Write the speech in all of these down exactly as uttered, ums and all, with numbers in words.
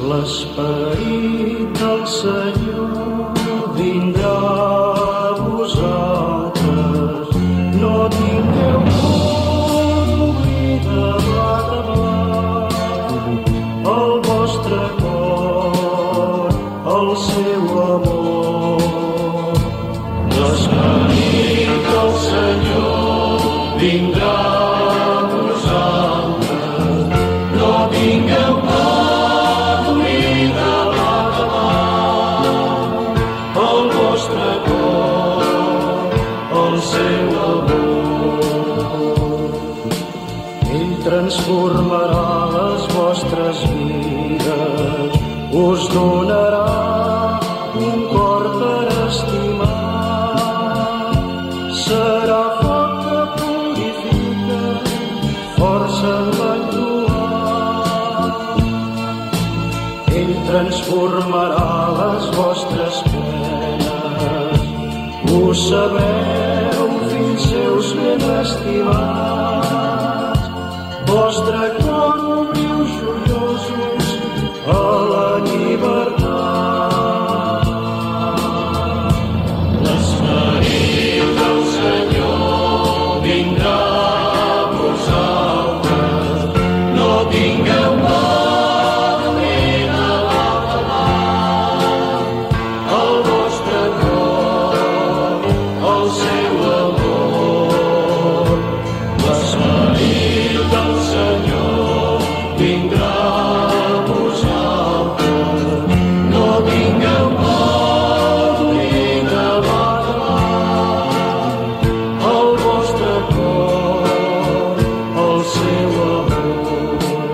L'esperit del Senyor vindrà a vosaltres. No tingueu por d'obrir davant el vostre cor, el seu amor. L'esperit del Senyor vindrà a vosaltres. No tingueu por transformarà les vostres vides, us donarà un cor per estimar. Serà foc que purifica, força en l'enlluar. Ell transformarà les vostres penes, ho sabeu, fills seus ben estimats. Vostre cor obriu joiosos a la llibertat. L'esperit del Senyor vindrà a vosaltres. No tingueu por d'obrir davant el vostre cor, el seu amor. L'esperit del Senyor vindrà a vosaltres. No tingueu por d'obrir davant el vostre cor, el seu amor.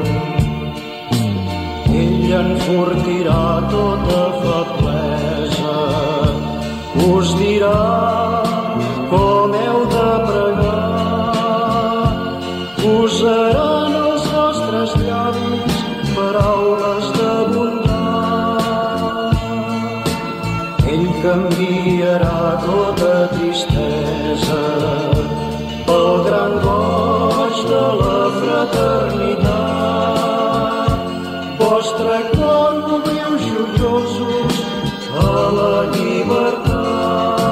Ell enfortirà tota feblesa, us dirà com heu de pregar. Posaran els vostres llavis paraules de bondat. Ell canviarà tota tristesa pel gran goig de la fraternitat. Vostre cor obriu joiosos a la llibertat.